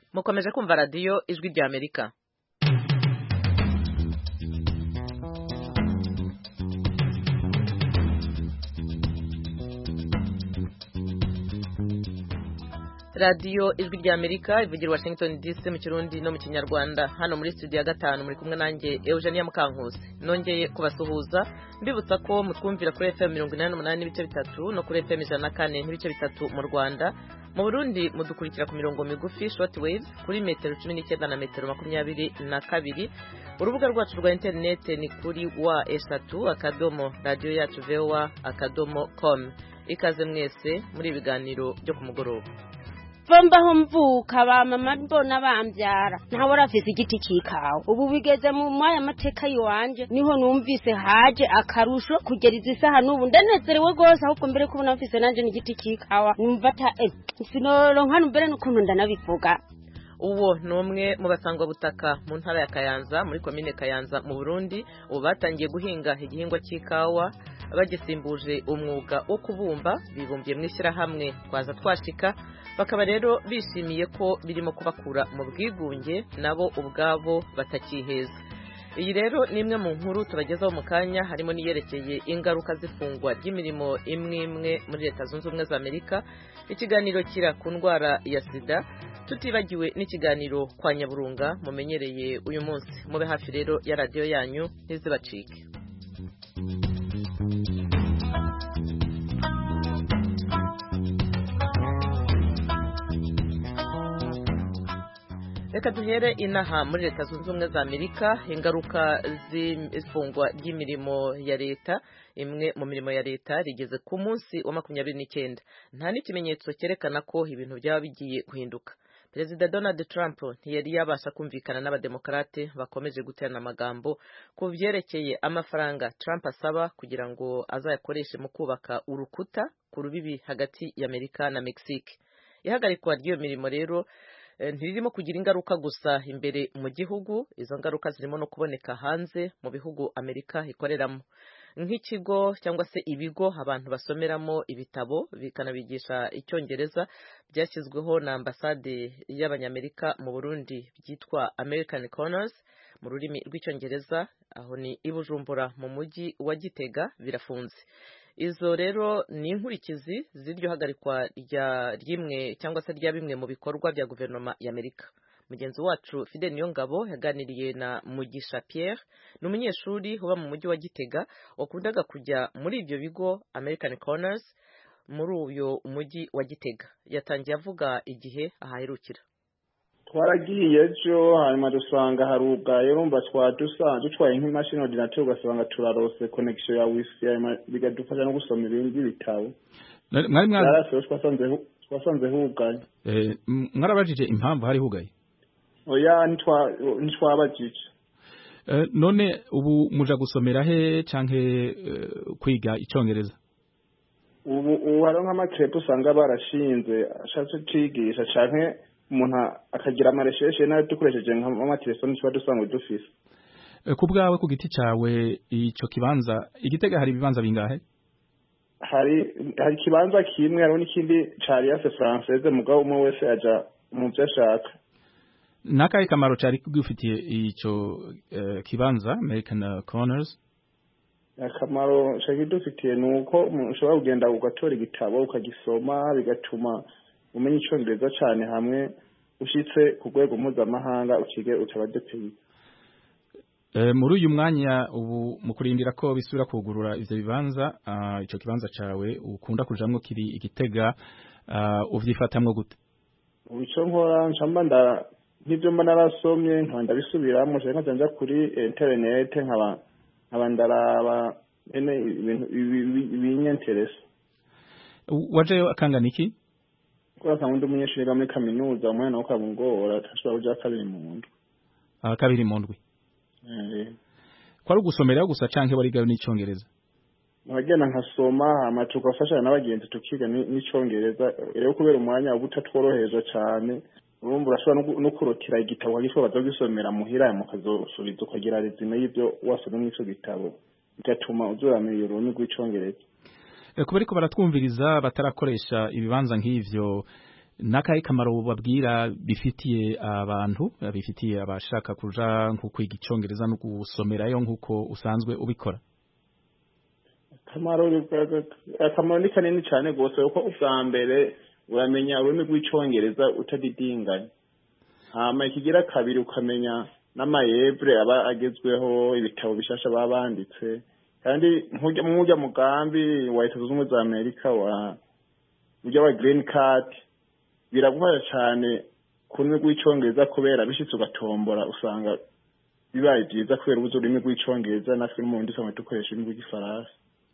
mukomeje kumva radiyo ijwi rya Amerika. radiyo ijwi rya Amerika ivugira Washington DC mu Kirundi no mu Kinyarwanda. Hano muri studio ya gatanu muri kumwe nanjye Eugenia Mukankusi. Nongeye kubasuhuza mbibutsa ko mutwumvira kuri FM 88 n'ibice bitatu no kuri FM 104 n'ibice bitatu mu Rwanda. Mu Burundi mudukurikira ku mirongo migufi short wave kuri metero 19 na metero 22. Urubuga rwacu rwa internet ni kuri wa@radio-yacu.voa.com. Ikaze mwese muri ibiganiro byo ku mugoroba. Vombaho mvuka ba mama mbona bambyara ntawe rafise igiti kikawe ubu bigeze mu mwaya mateka yiwanje niho numvise haje akarusho kugeriza isaha n'ubu ndanezerewe gose ahubwo mbere ko nafise nanje n'igiti kikawa numva ta sinoronka mbere n'ukuntu ndanabivuga. Uwo numwe mu basangwa butaka mu ntara ya Kayanza muri commune Kayanza mu Burundi ubu batangiye guhinga igihingwa cy'ikawa bagisimbuje umwuga wo kubumba bibumbiye mu ishyirahamwe Twaza Twashika. Bakaba rero bishimiye ko birimo kubakura mu bwigunge nabo ubwabo batakiheza. Iyi rero ni imwe mu nkuru tubagezaho mu kanya, harimo niyerekeye ingaruka zifungwa ry'imirimo imwe muri Leta Zunze Ubumwe za Amerika, ikiganiro kira ku ndwara ya sida, tutibagiwe n'ikiganiro kwa Nyaburunga mumenyereye uyu munsi. Mube hafi rero ya radio yanyu ntizibacike. Reka duhere inaha muri Leta Zunze Ubumwe za Amerika. Ingaruka z'ifungwa ry'imirimo ya leta, imwe mu mirimo ya leta rigeze ku munsi wa 29. Nta n'ikimenyetso cyerekana ko ibintu byaba bigiye guhinduka. Perezida Donald Trump ntiyari yabasha kumvikana n'abademokarate bakomeje guterana amagambo ku byerekeye amafaranga Trump asaba kugira ngo azayakoreshe mu kubaka urukuta ku rubibi hagati ya Amerika na Mexique. Ihagarikwa ry'iyo mirimo rero ntiririmo kugira ingaruka gusa imbere mu gihugu, izo ngaruka zirimo no kuboneka hanze mu bihugu Amerika ikoreramo, nk'ikigo cyangwa se ibigo abantu basomeramo ibitabo bikanabigisha icyongereza byashyizweho na ambasade y'Abanyamerika mu Burundi byitwa American Corners mu rurimi rw'icyongereza, aho ni i Bujumbura mu mujyi wa Gitega, birafunze. Izo rero ni inkurikizi z'iryo hagarikwa ry'imwe cyangwa se rya bimwe mu bikorwa bya guverinoma y'Amerika. Mugenzi wacu Fidel Niyongabo yaganiriye na Mugisha Pierre, ni umunyeshuri uba mu mujyi wa Gitega wakundaga kujya muri ibyo bigo American Corners muri uyu mujyi wa Gitega. Yatangiye avuga igihe ahaherukira. Twaragiye ejo hanyuma dusanga harugaye, urumva dutwaye nk'imashini ordinateur ugasanga turarose connection ya wifi bigadufasha no gusoma ibindi bitabo. Twasanze hugaye. Mwarabajije impamvu hari hugaye? Oya ntitwabajije. None ubu muja gusomera he canke kwiga icyongereza? Ubu hari nk'amatepo usanga barashinze ashatse kwigisha canke umuntu akagira amaresheshe nayo dukoresheje nk'amatelefone tuba dusanga dufise. Ku bwawe ku giti cawe ico kibanza Igitega hari ibibanza bingahe? Hari kibanza kimwe, hari n'ikindi cari yase française mugabo umwe wese aja mu byo ashaka. Nakaye kamaro cari kugufitiye ico kibanza American Corners? Akamaro cari dufitiye nuko ushobora kugenda ugatora igitabo ukagisoma bigatuma umenya icyongereza cyane hamwe ushitse ku rwego mpuzamahanga ukige utabadepeye. Muri uyu mwanya ubu mukurindira ko bisubira kugurura ivyo bibanza, ico kibanza cawe ukunda kujamwo kiri Igitega, uvyifatamwo gute? Ubico nkora ncamba nk'ibyo mba narasomye nkanda bisubiramo cyane nkajya kuri internet nkaba ndaraba ibintu binyenteresa. Wajeyo akangana iki? Kwa kandi umunyeshuri muri kaminuza umwana wo kabungora tashobora kuja kabiri mu ndwi. Kabiri mu ndwi. Kwari gusomera gusa canke warigayo n'icyongereza? Nagenda nkasoma amacuko afashanya n'abagenzi tukiga n'icyongereza, rero kubera umwanya ubutatworoheje cyane urumva urashobora no kurotira igitabo agishobora bazogisomera muhira mukazosubiza ukagira resume y'ibyo wasomye mu ico gitabo bigatuma uzoramenya ururimi rw'icyongereza. Kuba ariko baratwumviriza batarakoresha ibibanza nk'ivyo, nakahe kamaro babwira bifitiye abantu bifitiye abashaka kuja nko kwiga icongereza no gusomerayo nkuko usanzwe ubikora? akamaro ni kanini cyane gose uko ubwa mbere uramenya ururimi rw'icongereza utadidinganya, hama ikigira kabiri ukamenya n'amayevre aba agezweho, ibitabo bishasha babanditse, kandi nk'ujya mugambi wa Leta Zunze Ubumwe za Amerika wa green card biraguha cyane ku rurimi rw'icongereza, kubera bishitse ugatombora usanga bibaye byiza kubera ubuze ururimi rw'icongereza, natwe mu ndimi tusanzwe dukoresha ururimi rw'igifaransa.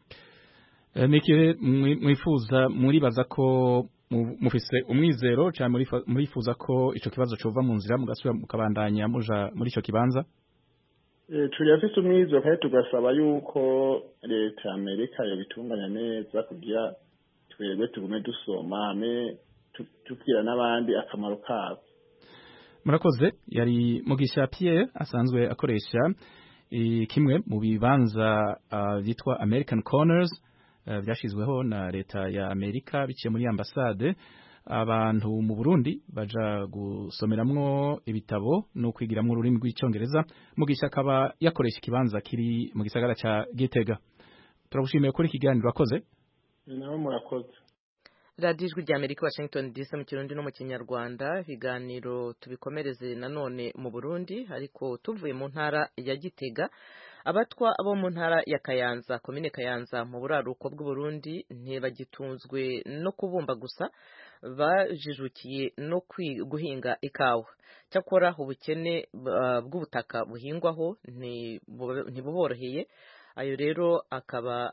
Niki mwifuza muribaza ko mufise umwizero cyane murifuza ko ico kibazo cova mu nzira mugasubira mukabandanya muja muri ico kibanza? Turafise umwizero kandi tugasaba yuko Leta ya Amerika yobitunganya neza kugira twebwe tugume dusoma tubwira n'abandi akamaro kabo. Murakoze. Yari Mugisha Pierre asanzwe akoresha kimwe mu bibanza byitwa American Corners byashizweho na Leta ya Amerika biciye muri ambasade. Abantu mu Burundi baja gusomeramwo ibitabo no kwigiramwo ururimi rw'icongereza. Mugisha akaba yakoresha ikibanza kiri mu gisagara ca Gitega. Turagushimiye kuri ikiganiro wakoze. Nawe murakoze. Radio Ijwi rya Amerika, Washington DC, mu Kirundi no mu Kinyarwanda. Ibiganiro tubikomereze nanone mu Burundi, ariko tuvuye mu ntara ya Gitega. Abatwa abo mu ntara ya Kayanza, komine Kayanza mu buraruko bw'u Burundi, ntibagitunzwe no kubumba gusa, bajijukiye no guhinga ikawa. Cyakora ubukene bw'ubutaka buhingwaho ntibuboroheye. Ayo rero akaba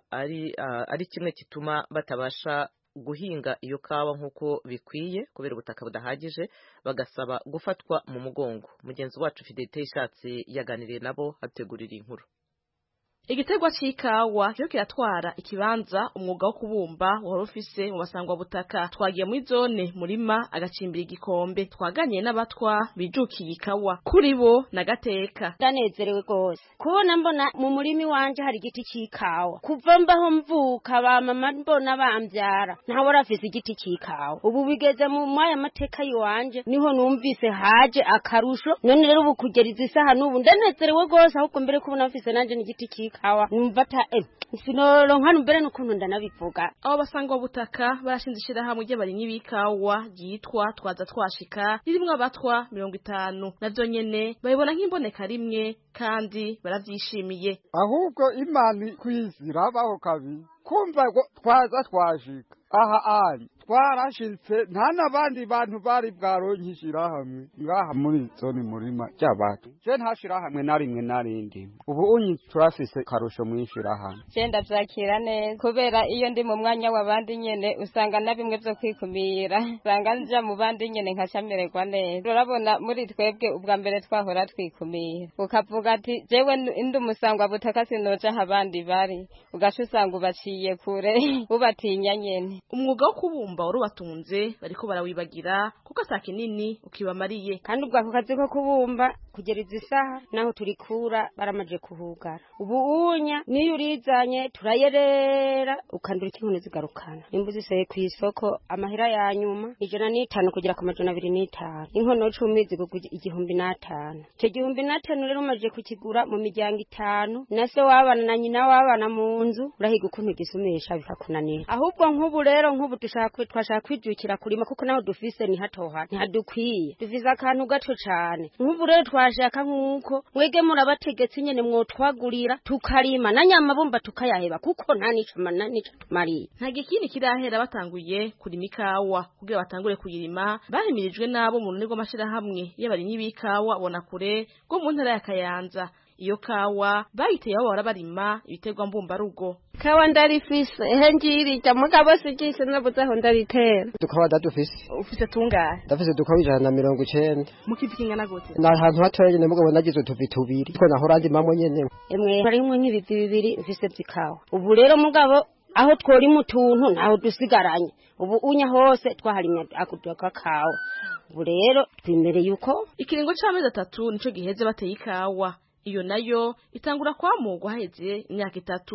ari kimwe kituma batabasha guhinga iyo kawa nk'uko bikwiye kubera ubutaka budahagije, bagasaba gufatwa mu mugongo. Mugenzi wacu Fidelite Ishatse yaganiriye nabo hategurira inkuru. Igiterwa c'ikawa cyo kiratwara ikibanza umwuga wo kubumba wari ufise mu basangwa butaka. Twagiye muri zone Murima agacimbira igikombe, twaganiye n'abatwa bijukiye ikawa. Kuri bo nagateka ndanezerewe gose kubona mbona mu murimi wanje hari igiti c'ikawa. Kuva mbaho mvuka ba mama mbona bambyara ntawe arafise igiti c'ikawa. Ubu bigeze mu mwaya mateka yiwanje niho numvise haje akarusho. None rero ubu kugeriza isaha n'ubu ndanezerewe gose, ahubwo mbere kubona mfise nanje n'igiti c'ikawa numvata sinoro nkanu mbere n'ukuntu ndanabivuga. Abo basangwa butaka barashinze ishirahamwe ry'abarimyi b'ikawa ryitwa Twaza Twashika, ririmwo abatwa 50. Navyo nyene bayibona nk'imboneka rimwe kandi baravyishimiye. Ahubwo Imana kwizira baho kabiri kumva Twaza Twashika aha ari twarashitse nta nabandi bantu bari bwaronkishira hamwe ngaha muri zone Murima cy'abantu. Je ntashira hamwe na rimwe narindi. Ubu unyi turafise karusho mwishira hamwe. Je ndavyakira neza kubera iyo ndi mu mwanya w'abandi nyene usanga na bimwe byo kwikumira, usanga nja mu bandi nyene nkacamererwa neza. Urabona muri twebwe ubwa mbere twahora twikumira, ukavuga ati jewe ndi umusangwa butaka sinoja habandi bari, ugasha usanga ubaciye kure ubatinya nyene. Umwuga wo kubumba urubatunze bariko barawibagira kuko asakinini ukibamariye, kandi ubwo ako kazi ko kubumba kugereza isaha naho turikura baramaje kuhugara. Ubu unya niyo urizanye turayerera ukandura ikinkone zigarukana. Imbuzi seye ku isoko amahera ya nyuma 150 kugira ku 250. Inkono 10 ziguguye 1,500. Cyo 1,500 rero umaje kukigura mu miryango 5 na se wabana na nyina wabana mu nzu urahiga ukuntu gisumesha bikakunanira. Ahubwo nk'ubu rero nk'ubu twashaka kwijukira kurima kuko naho dufise ni hatoha ntihadukwiye, dufise akantu gato cyane. Nk'ubu rero twashaka nk'uko mwege murabategetse nyene mwotwagurira tukarima na nyamabumba tukayaheba kuko nta nico tumariye. Nta gikini kirahera batanguye kurima ikawa kugira batangure kuyirima. Bahimirijwe nabo mu runini rw'amashirahamwe y'abarimyi b'ikawa bona kure ngo mu ntara ya Kayanza. Iyo kawa bayiteye aho barabarima ibiterwa mbumba rugo. Kawa ndarifise ngiri mugabo sigise nabuzaho ndaritera. Tukawa dadufise. Ufise tungahe? Ndafise tukawa 190. Mukivikinga nagote. Na hantu hatoye nyene mugabo nagize tuvi tubiri. Ko naho randi mamwe nyene. Emwe harimwe nk'ibizi bibiri mfise by'ikawa. Ubu rero mugabo aho twori mu tuntu naho dusigaranye. Ubu unya hose twaharimya akuduka kawa. Ubu rero twimereye yuko ikiringo c'amezi 3 nico giheze bateye ikawa. Iyo nayo itangura kwamugwa heze imyaka 3.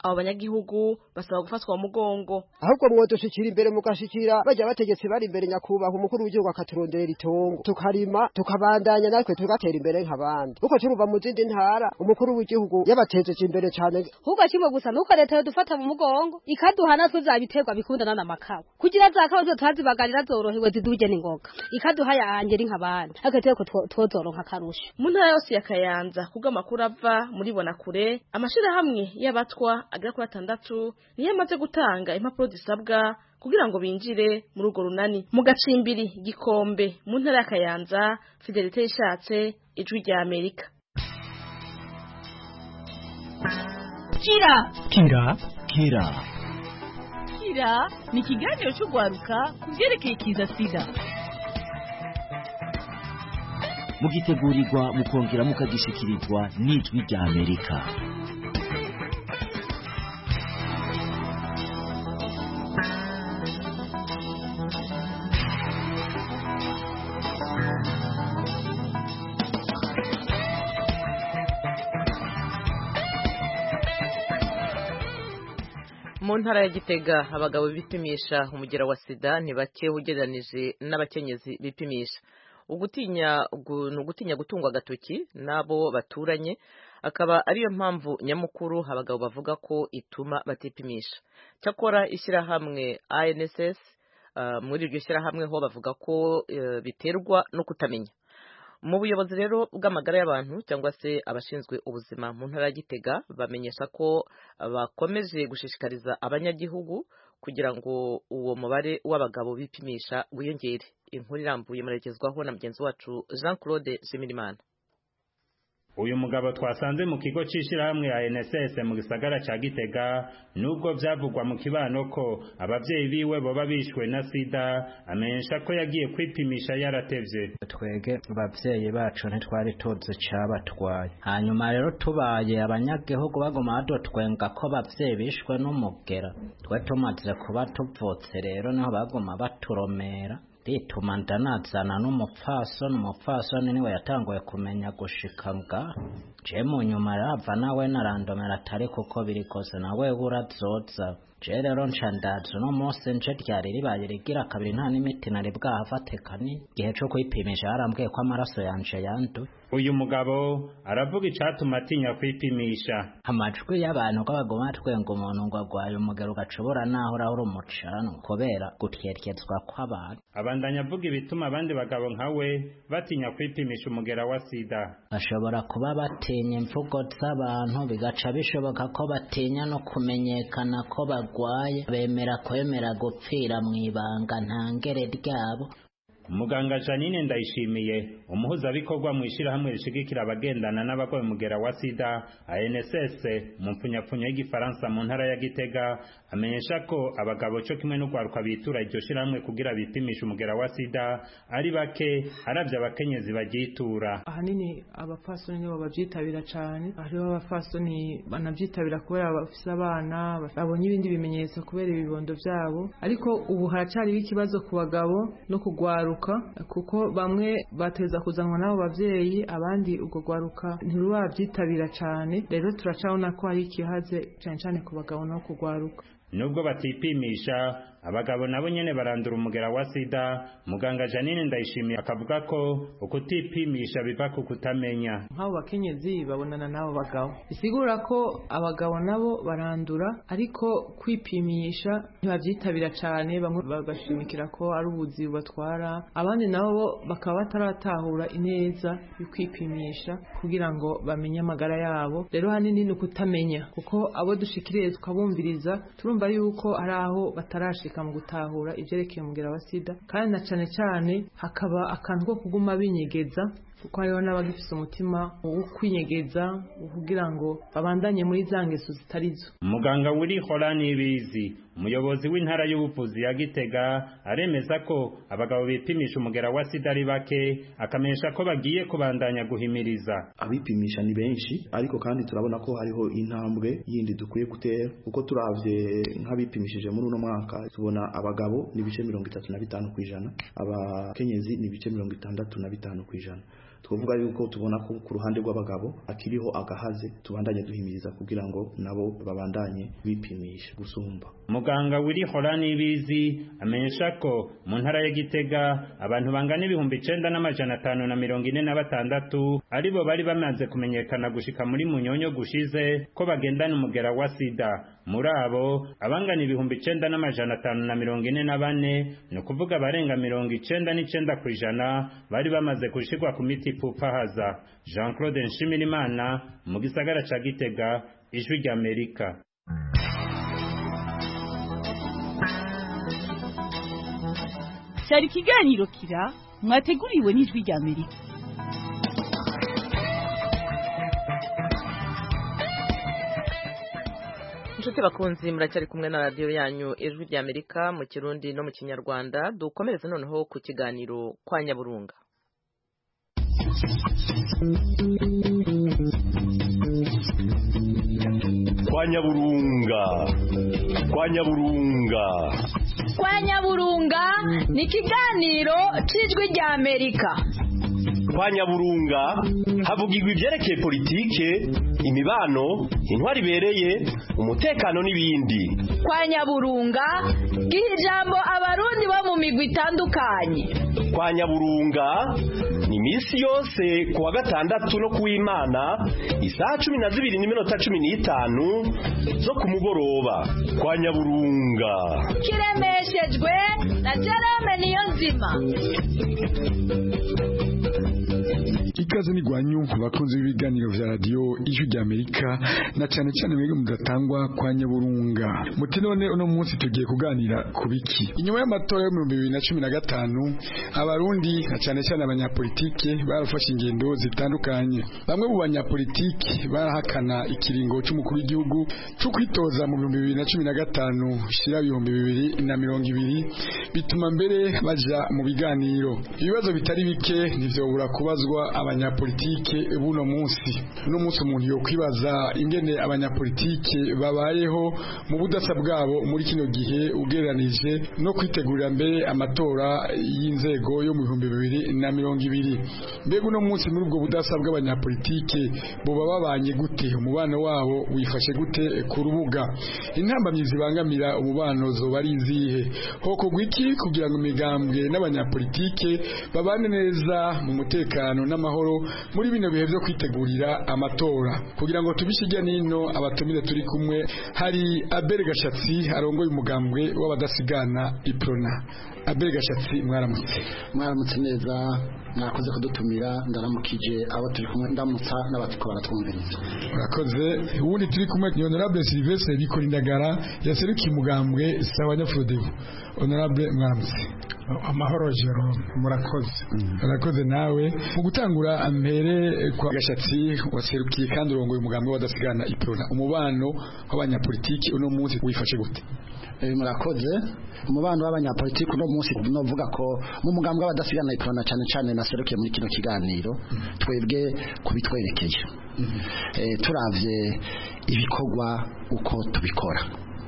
abo banyagihugu basaba gufatwa mu mugongo. Ahubwo mwodushikira imbere mugashikira bajya bategetse bari imbere nyakubahwa umukuru w'igihugu akaturonderera itongo tukarima tukabandanya natwe tugatera imbere nk'abandi uko turuva mu zindi ntara umukuru w'igihugu yabatejeje imbere cyane. Ahubwo kimwe gusa nuko leta yodufata mu mugongo ikaduhana tuzabiterwa bikundana n'amakawa kugira zakaho tuzibagarira zorohewe ziduje n'ingoga ikaduha yanje nk'abandi agateko twozoronka karusho. Mu ntara yose ya Kayanza kubwo amakuru ava muri Bonakure amashirahamwe y'abatwa agera kuri 6 niyo amaze gutanga impapuro zisabwa kugira ngo binjire muri urwo runani. Mu gacimbiri Gikombe mu ntara ya Kayanza, Fidelite Ishatse, Ijwi rya Amerika. Kira ni ikiganiro cy'ugwaruka ku byerekeye ikiza sida. Mugitegurirwa mukongera mukagishikirizwa n'Ijwi rya Amerika. Mu ntara ya Gitega abagabo bipimisha umugera wa sida ni bake ugereranije n'abakenyezi bipimisha. Ugutinya gutungwa agatoki nabo baturanye akaba ariyo mpamvu nyamukuru abagabo bavuga ko ituma batipimisha. Cyakora ishyirahamwe ANSS muri iryo shyirahamwe ho bavuga ko biterwa no kutamenya. Mu buyobozi rero bw'amagara y'abantu cyangwa se abashinzwe ubuzima mu ntara ya Gitega bamenyesha ko bakomeje gushishikariza abanyagihugu kugira ngo uwo mubare w'abagabo bipimisha wiyongere. Inkuru irambuye muregezwaho na mugenzi wacu Jean Claude Shimirimana. Uyu mugabo twasanze mu kigo c'ishirahamwe ANSS mu gisagara ca Gitega nubwo vyavugwa mu kibano ko abavyeyi biwe boba bishwe na sida amenyesha ko yagiye kwipimisha yaratevye. Twege abavyeyi bacu ntitwari tuzi cabatwaye, hanyuma rero tubaye abanyagihugu bagoma badotwenga ko abavyeyi bishwe n'umugera, twe tumaze kuba tuvutse rero niho bagoma baturomera rituma ndanazana n'umupfasoni niwe yatanguye kumenya gushika nga je mu nyuma rava nawe narandomera atari kuko biri kose nawe urazoza je rero nca ndaza no munsi nje ryari ribaye rigira kabiri nta n'imiti nari bwahafatekani gihe cyo kwipimisha yarambwiye ko amaraso yanje yanduye. Uyu mugabo aravuga icatuma atinya kwipimisha. Amajwi y'abantu ko bagoma twenga umuntu ngo agwaye umugero gacobora naho uri umucano kubera gutyerekezwa kw'abantu. Abandanya avuga ibituma abandi bagabo nkawe batinya kwipimisha umugera wa sida. Bashobora kuba batinya imvugo z'abantu bigaca bishoboka ko batinya no kumenyekana ko bagwaye, bemera kwemera gupfira mw'ibanga ntangere ryabo. Muganga Janine Ndayishimiye umuhuzabikorwa mu ishirahamwe rishigikira abagendana n'abagwaye umugera wa sida ANSS mu mpfunyapfunya y'igifaransa mu ntara ya Gitega amenyesha ko abagabo cyo kimwe no kwaruka bitura iryo shirahamwe kugira bipimisha umugera wa sida ari bake aravye abakenyezi bagitura. Ahanini abapfasoni nibo bavyitabira cyane, hariho abapfasoni banavyitabira kubera bafise abana babonye ibindi bimenyetso kubera ibibondo vyabo, ariko ubu haracyari ikibazo ku bagabo no kugwaruka kuko bamwe bateza kuzanwa nabo bavyeyi abandi ubwo gwaruka ntirubavyitabira cyane, rero turacabona ko hari ikihaze cyane cyane ku bagabo no kugwaruka. Nubwo batipimisha abagabo nabo nyene barandura umugera wa sida, muganga Janine Ndayishimiye akavuga ko ukutipimisha biva ku kutamenya. Nk'abo bakenyezi babonana nabo bagabo bisigura ko abagabo nabo barandura, ariko kwipimisha ntibavyitabira cyane, bamwe bagashimikira ko ari ubuzi batwara, abandi nabo bakaba bataratahura ineza yo kwipimisha kugira ngo bamenye amagara yabo. Rero hanini ni ukutamenya, kuko abo dushikiriye tukabumviriza turumva yuko ari aho batarashika mu gutahura ivyerekeye umugera wa sida, kandi na cane cyane hakaba akantu ko kuguma binyegeza kuko hariho n'abagifise umutima wo kwinyegeza kugira ngo babandanye muri za ngeso zitarizo. Muganga Willy Horani Bizi umuyobozi w'intara y'ubuvuzi ya Gitega aremeza ko abagabo bipimisha umugera wa sida ari bake, akamenyesha ko bagiye kubandanya guhimiriza. Abipimisha ni benshi, ariko kandi turabona ko hariho intambwe yindi dukwiye gutera, kuko turavye nk'abipimishije muri uno mwaka tubona abagabo ni bice 35%, abakenyezi ni bice 65%. twovuga yuko tubona ko ku ruhande rw'abagabo akiriho agahaze tubandanye duhimiriza kugira ngo nabo babandanye bipimisha gusumba. Muganga Willy Horani Bizi amenyesha ko mu ntara ya Gitega abantu bangana 9,546 aribo bari bamaze kumenyekana gushika muri Munyonyo gushize ko bagendana umugera wa sida. Muri abo abangana 9,544 no kuvuga barenga 99% bari bamaze kushikwa ku miti ipfufahaza. Jean-Claude Nshimirimana mu gisagara ca Gitega, Ijwi ry'Amerika. Cyari ikiganiro Kira mwateguriwe n'Ijwi ry'Amerika. Inshuti bakunzi muracyari kumwe na radio yanyu Ijwi ry'Amerika mu Kirundi no mu Kinyarwanda. Dukomereze noneho ku kiganiro kwa Nyaburunga. Kwa Nyaburunga. Kwa Nyaburunga. Kwa Nyaburunga ni ikiganiro cy'Ijwi ry'Amerika. Kwa Nyaburunga havugirwa ivyerekeye politike, imibano, intwari bereye, umutekano n'ibindi. Kwa Nyaburunga giha ijambo abarundi bo mu migwi itandukanye. Kwa Nyaburunga ni misi yose kuwa gatandatu no kuw'Imana isaha 12:15 zo ku mugoroba. Kwa Nyaburunga kiremeshejwe na Jerome Niyonzima. Ikaze ni gwanyu bakunze ibiganiro vya radio Ijwi ry'Amerika na cyane cyane mwebwe mudatangwa kwa Nyaburunga. Muti none uno munsi tugiye kuganira kubiki. Inyuma y'amatora yo 2015 abarundi na cyane cyane abanyapolitike barafashe ingendo zitandukanye. Bamwe mu banyapolitike barahakana ikiringo cy'umukuru w'igihugu cyo kwitoza mu 2015 shira 2020 bituma mbere baja mu biganiro. Ibibazo bitari bike nivyo bura kubazwa abanyapolitike buno munsi. No munsi umuntu yo kwibaza ingene abanyapolitike babayeho mu budasa bwabo muri kino gihe ugereranije no kwitegurira mbere amatora y'inzego yo mu 2020. Mbega uno munsi muri ubwo budasa bw'abanyapolitike bo babanye gute, umubano wabo wifashe gute ku rubuga? Intambamyi zibangamira umubano zo bari izihe? Hoko gwiki kugira ngo imigambwe n'abanyapolitike babane neza mu mutekano n'amahoro muri bino bihe byo kwitegurira amatora. Kugira ngo tubishijya nino abatumire turi kumwe hari Abel Gashatsi arongoye umugambwe w'abadasigana Iprona. Abel Gashatsi mwaramutse neza, mwakoze kudutumira, ndaramukije abo turi kumwe, ndamutsa n'abatiko baratwumviriza. Urakoze. Ubundi turi kumwe ni Honorable Sylvestre Bikorindagara yaserukiye umugambwe Sawanyafrodebu. Honorable mwaramutse. Amahoro Jerome, murakoze. Urakoze nawe. Mu gutangura ampere kwa Gashatsi waserukiye kandi urongoye umugambwe w'abadasigana Iprona. Umubano w'abanyapolitiki uno munsi wifashe gute? Murakoze. Umubano w'abanyapolitiki uno munsi novuga ko mu mugambwe w'abadasigana Iprona cyane cyane naserukiye muri kino kiganiro twebwe kubitwerekeye. Turavye ibikorwa uko tubikora,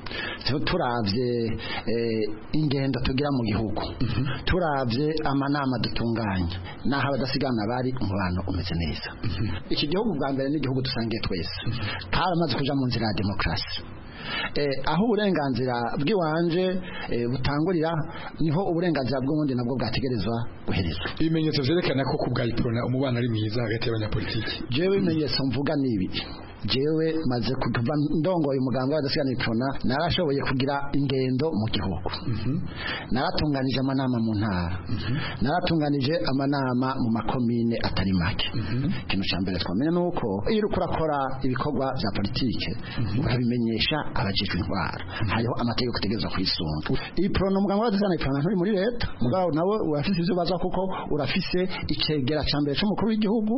turavye ingendo tugira mu gihugu, turavye amanama dutunganya naho abadasigana bari umubano umeze neza. Iki gihugu bwa mbere ni igihugu dusangiye twese, taramaze kuja mu nzira ya demokrasi. Aho uburenganzira bw'iwanje butangurira niho uburenganzira bw'ubundi nabwo bwategerezwa guherezwa. Ibimenyetso vyerekana ko ku bwa Iprona umubano ari mwiza hagati y'abanyapolitiki. Jewe ibimenyetso mvuga nibi. Jewe maze kuva ndongoye umuganga w'abadasigana Iprona narashoboye kugira ingendo mu gihugu. Naratunganije amanama mu ntara. Naratunganije amanama mu makomine atari make. Kintu cyambere twamenye nuko iyo uri kurakora ibikorwa bya politike urabimenyesha abajejwe intwara. Hariho amategeko kutegerezwa kwisunga. Iprona umuganga w'abadasigana Iprona nturi muri leta, mugabo nawe urafise ivyo baza kuko urafise icegera cyambere cy'umukuru w'igihugu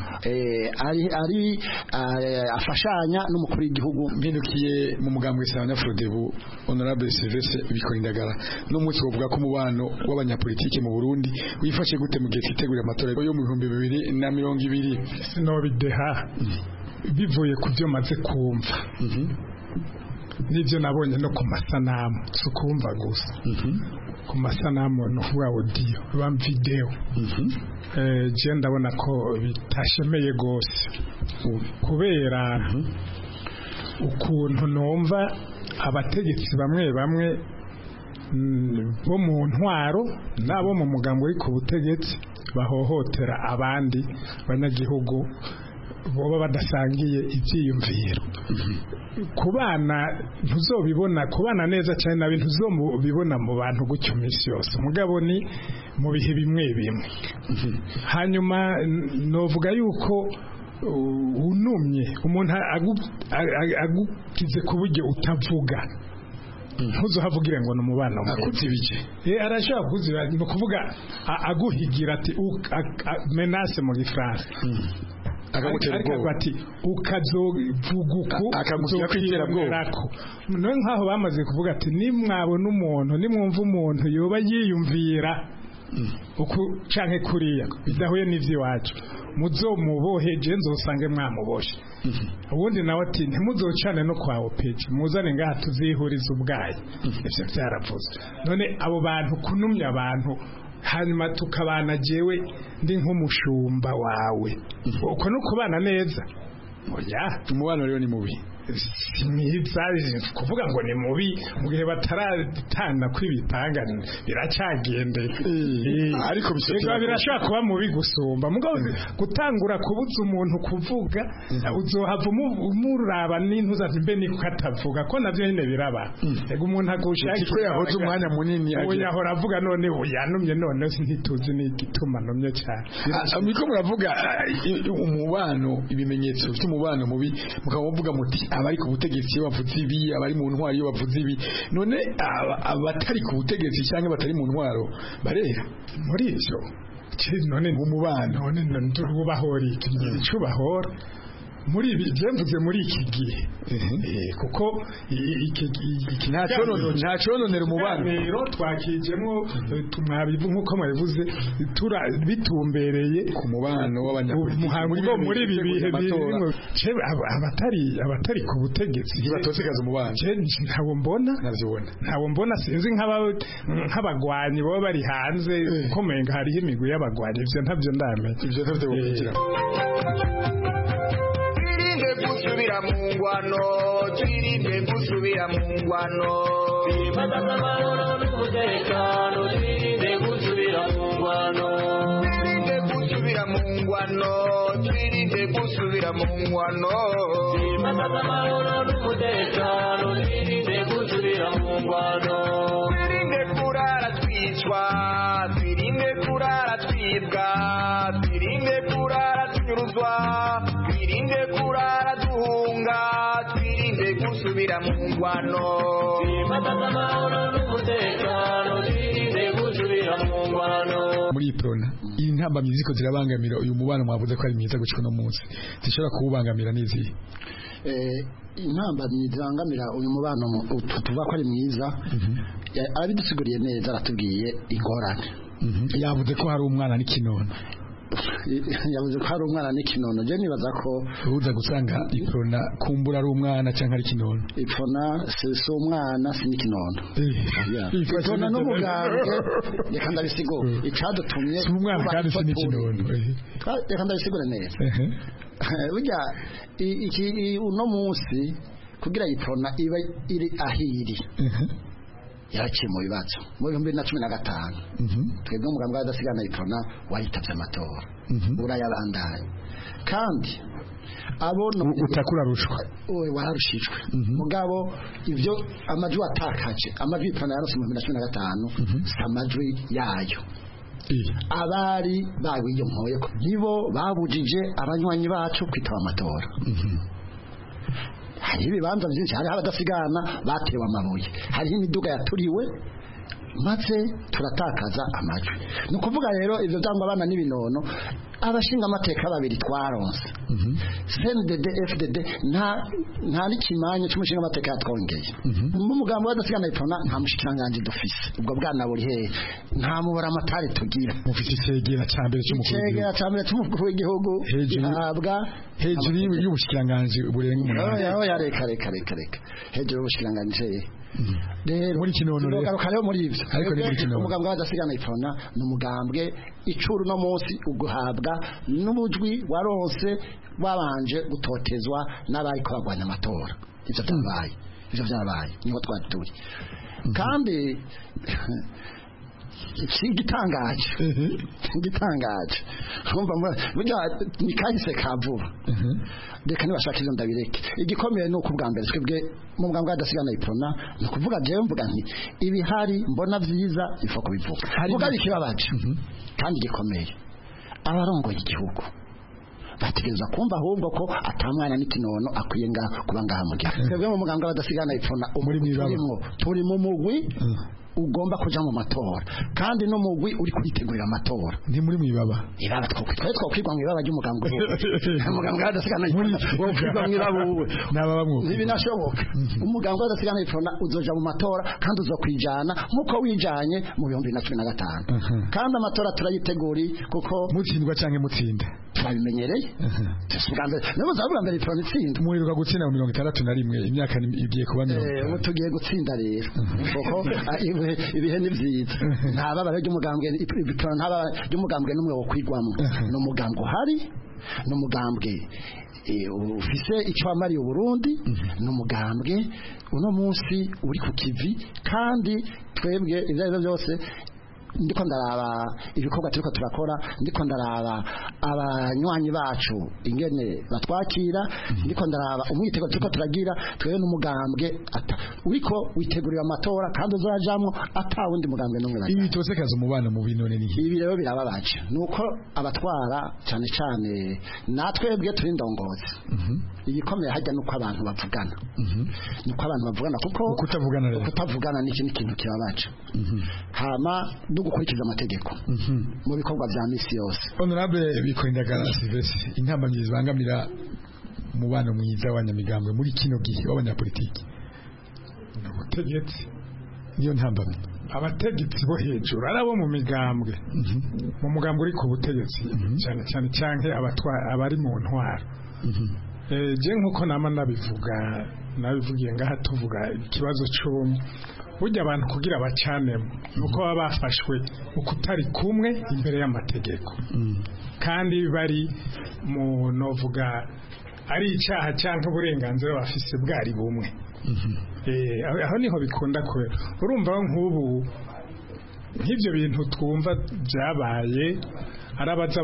ari afashanya n'umukuru w'igihugu. Mpindukiye mu mugambwe Sawanyafrodebu, Honorable Sylvestre Bikorindagara, no munsi wovuga ko umubano w'abanyapolitike mu Burundi wifashe gute mu gihe twitegurira amatora yo mu 2020? Sinobideha bivuye ku byo maze kumva. n'ibyo nabonye no ku masanamu si ukumva gusa ku masanamu no kuvuga audio bam video je ndabona ko bitashemeye gose kubera ukuntu numva abategetsi bamwe bo mu ntwaro nabo mu mugambo uri ku butegetsi bahohotera abandi banyagihugu boba badasangiye ibyiyumviro kubana ntuzobibona kubana neza cyane nabi ntuzobibona mu bantu gutyo minsi yose mugabo ni mu bihe bimwe hanyuma novuga yuko unumye umuntu agukize ku buryo utavuga ntuzohavugire ngo n'umubano akuzibije arashaka kuziba no kuvuga aguhigira ati menace mu gifaransa akagutera ati ukazovuguku akagutera kwiterabwoba none nkaho bamaze kuvuga ati nimwabona umuntu nimwumva umuntu yoba yiyumvira uku canke kuriya bidahuye n'ivyiwacu muzomuboheje nzosange mwamuboshe ubundi nawe ati ntimuzocane no kwa opeje muzane ngaha tuzihuriza ubwayi ivyo vyaravuze none abo bantu kunumya abantu hanyuma tukabana jewe ndi nk'umushumba wawe uko no kubana neza oya umubano rero ni mubi mwiza kuvuga ngo ni mubi mu gihe bataratana kw'ibitanga biracagende ariko birashaka kuba mubi gusumba mugabo gutangura kubuza umuntu kuvuga uzohava umuraba n'intuza mbe niko katavuga ko navyo nyine biraba ego umuntu agushaka ko yahoze umwanya munini yahora avuga none yanumye none ntituzi n'igituma numye cyane miko muravuga umubano ibimenyetso by'umubano mubi mukavuga muti abari ku butegetsi bavuze ibi abari mu ntwaro iyo bavuze ibi none abatari ku butegetsi cyangwa batari mu ntwaro barera muri ivyo none umubano none ndubahora iki bahora muri ibi byemvuze muri iki gihe kuko nta cononera umubano rero twakijemo tumwabivu nkuko mwabivuze bitumbereye ku mubano w'abanyapolitiki muri ibi bihe abatari ku butegetsi batosekaza umubano ntabwo mbona sinzi nk'abagwanyi baba bari hanze komenga hariho imigwi y'abagwanyi ivyo ntavyo ndamenya ivyo ntavyo kugira gusubira mu ngwano twirinde gusubira mu ngwano twimakaza amahoro n'umutekano twirinde gusubira mu ngwano twirinde gusubira mu ngwano twirinde gusubira mu ngwano twimakaza amahoro n'umutekano twirinde gusubira mu ngwano twirinde kurara twicwa twirinde kurara twibwa twirinde kurara tunyuruzwa twirinde kurara duhunga twirinde gusubira mu ngwano twimakaza amahoro n'umutekano twirinde gusubira mu ngwano muri prona iyi ntambamyi ziko zirabangamira uyu mubano mwavuze ko ari mwiza gucika no munsi zishobora kuwubangamira n'izihe intambamyi zibangamira uyu mubano tuvuga ko ari mwiza arabidusiguriye neza aratubwiye ingorane yavuze ko hari umwana n'ikinono yavuze ko hari umwana n'ikinono je nibaza ko uza gusanga iprona kumbura ari umwana cyangwa ari kinono iprona si umwana si n'ikinono iprona n'umugambwe reka ndabisigura icadutumye si umwana kandi si n'ikinono reka ndabisigura neza burya uno munsi kugira iprona iba iri ahiri yaraciye mu bibazo mu 2015 twebwe umugambwe w'adasigana iprona wahitavye amatora urayabandanya kandi abona utakura rushwa wararushijwe mugabo ivyo amajwi watakaje amajwi iprona yarose mu 2015 samajwi yayo abari bawiyo mpoye ko nibo babujije abanywanyi bacu kwitaba amatora hari ibibanza byinshi hari abadasigana batewe amabuye hari imiduga yaturiwe maze turatakaza amajwi ni ukuvuga rero ivyo byangwa abana n'ibinono abashinga amateka babiri twaronse CNDD FDD nta n'ikimanye cy'umushinga amateka yatwongeye mu mugambo w'adasigana ipfona nta mushikiranganje dufise ubwo bwana buri he nta mubara amatari tugira mufite icegera cy'umukuru w'igihugu gihabwa hejuru y'ubushikiranganje burenga umunani ya reka hejuru y'ubushikiranganje rero muri kinonore rero muri ivyo ariko ni muri kinonore umugambwe w'adasigana ipfona n'umugambwe icuru no munsi uguhabwa n'umujwi warose babanje gutotezwa n'abari ko bagwanya amatora ivyo byabaye niho twari turi kandi igitangaje kumva burya ni kahise kavuba reka nibashaka izo ndabireke igikomeye nuko ubwa mbere twebwe mu mugambwe w'adasigana ipfona ni ukuvuga jewe mvuga nti ibihari mbona vyiza ifo kubivuga vuga ikibabaje kandi gikomeye abarongoye igihugu bategereza kumva ahubwo ko atamwana n'ikinono akwiye kuba ngaha mu gihe twebwe mu mugambwe w'adasigana ipfona turi mu mugwi ugomba kuja mu matora kandi no mugwi uri kuritegurira amatora ndi muri mwibaba twokwigwa mwibaba ry'umugambwe umugambwe w'adasigana ipfona wokwigwa mwibaba uwe ntibinashoboka umugambwe w'adasigana ipfona uzoja mu matora kandi uzokwijana nk'uko wijanye mu 2015 kandi amatora turayiteguri kuko mutsindwa canke mutsinda turabimenyereye nabo zavuga mbere ipfona itsinda muheruka gutsinda mu 61 imyaka igiye kuba 40 ubu tugiye gutsinda rero kuko ibihe ni vyiza ntaba bare ry'umugambwe ntaba ry'umugambwe n'umwe wo kwigwamo no mugambwe hari no mugambwe ufise icyo amariye Burundi no mugambwe uno munsi uri ku kivi kandi twebwe ivyo byose ndiko ndaraba ibikorwa turiko turakora ndiko ndaraba abanywanyi bacu ingene batwakira ndiko ndaraba umwitego turiko turagira twewe n'umugambwe uriko witegurira amatora kandi uzajamwo atawundi mugambwe n'umwe bari ibi tosekaza umubano mu binone ni ibi rero birababaje nuko abatwara cyane cyane natwebwe turi ndongozi igikomeye hajya nuko abantu bavugana nuko abantu bavugana kuko kutavugana ni ikintu kibabaje hama gukurikiza amategeko mu bikorwa bya misi yose honorable Bikoindagara Sylvestre intambamyi zibangamira umubano mwiza w'abanyamigambwe muri kino gihe w'abanyapolitiki ubutegetsi niyo ntambamyi abategetsi bo hejuru arabo mu migambwe mu mugambwe uri ku butegetsi cyane cyane canke abari mu ntwaro je nkuko nama nabivugiye ngaha tuvuga ikibazo cy'umwe burya abantu kugira bacanemo nuko baba bafashwe ukutari kumwe imbere y'amategeko kandi bari mu novuga ari icyaha cyangwa uburenganzira bafise bwari bumwe aho niho bikunda kubera urumva nk'ubu nk'ibyo bintu twumva byabaye arabaza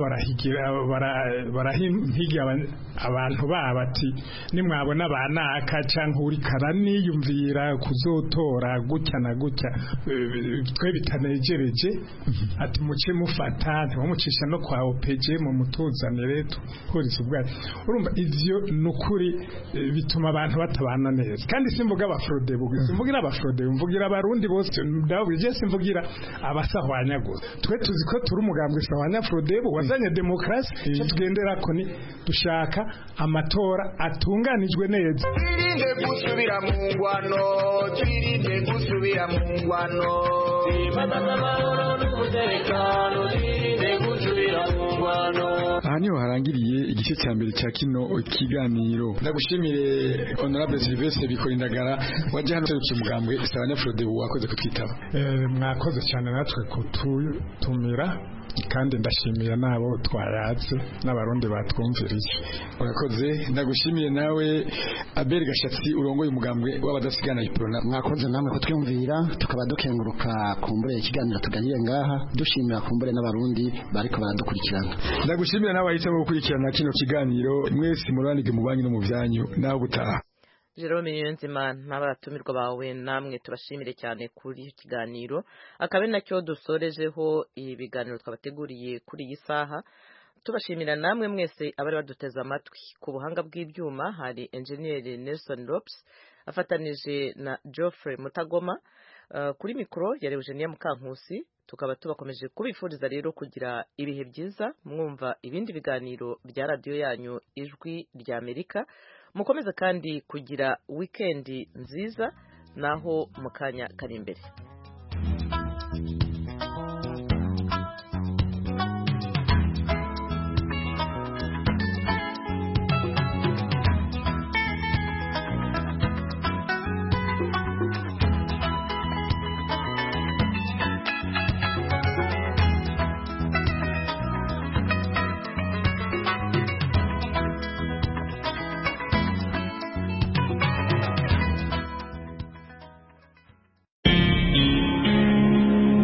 barahigira abantu baba ati nimwabona abanaka cyangwa uri karaniyumvira kuzotora gutya na gutya twe bitanejereje ati muce mufata ntibamucisha no kwa OPG mu mutuzanire tuhuriza ubwari urumva ivyo nukuri bituma abantu batabana neza kandi simvuga abafrode simvugira abafrode mvugira abarundi bose ndabuje simvugira abasahwanya gusa twe tuzi ko turi umugambwe sahwanya Frodebu wazanye demokrasi cyo tugendera ko ni dushaka amatora atunganijwe neza twirinde gusubira mu ngwano twirinde gusubira mu ngwano imatamahoro n'umutekano twirinde gusubira mu ngwano aha niho harangiriye igice cya mbere cya kino kiganiro ndagushimire honorable Sylvestre Bikoindagara waje hano serukira umugambwe sahwanya Frodebu wakoze kutwitaba mwakoze cyane natwe kututumira kandi ndashimiye nabo twaratse n'abarundi batwumviriye urakoze ndagushimiye nawe Abel Gashatsi urongoye umugambwe w'abadasigana iprona mwakoze namwe kutwumvira tukaba dukenguruka kumbure ikiganiro tuganire ngaha dushimira kumbure n'abarundi bariko baradukurikirana ndagushimira nawe ahitamo gukurikirana kino kiganiro mwese muranige mu banyu no mu byanyu naho gutaha Jerome Niyonzima n'abatumirwa bawe namwe tubashimire cyane kuri kiganiro akabe nacyo dusorejeho ibiganiro twabateguriye kuri iyi saha tubashimira namwe mwese abari baduteza amatwi ku buhanga bw'ibyuma hari engineer Nelson Lopes afatanije na Geoffrey Mutagoma kuri mikoro yari Eugenia Mukankusi tukaba tubakomeje kubifuriza rero kugira ibihe byiza mwumva ibindi biganiro bya radiyo yanyu ijwi rya Amerika mukomeza kandi kugira weekend nziza naho mu kanya kari imbere.